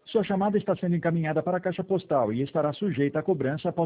Sua chamada está sendo encaminhada para a caixa postal e estará sujeita a cobrança após